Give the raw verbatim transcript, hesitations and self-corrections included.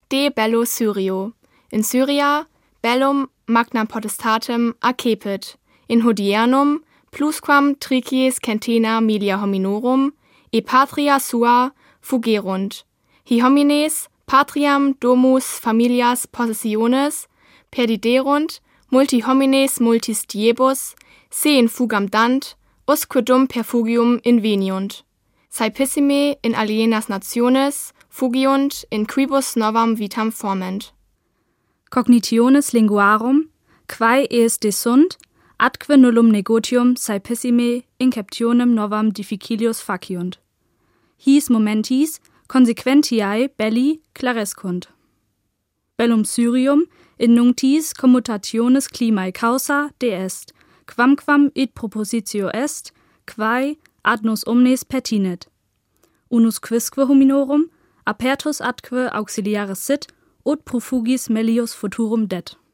de bello Syrio. In Syria bellum magnam potestatem accepit. In hodiernum plusquam tricies centena milia hominorum e patria sua fugerunt. Hi homines patriam domus familias possessiones perdiderunt, multi homines multis diebus, se in fugam dant, usque dum perfugium inveniunt. Saepissime in alienas nationes fugiunt in quibus novam vitam forment. Cognitiones linguarum, quae eis desunt, atque nullum negotium saepissime inceptionem novam difficilius faciunt. His momentis consequentiae belli clarescunt. Bellum Syrium in nunctis commutationes climae causa de est, quamquam id propositio est, quae ad nos omnes pertinet. Unus quisque hominorum apertus atque auxiliaris sit, ut profugis melius futurum det.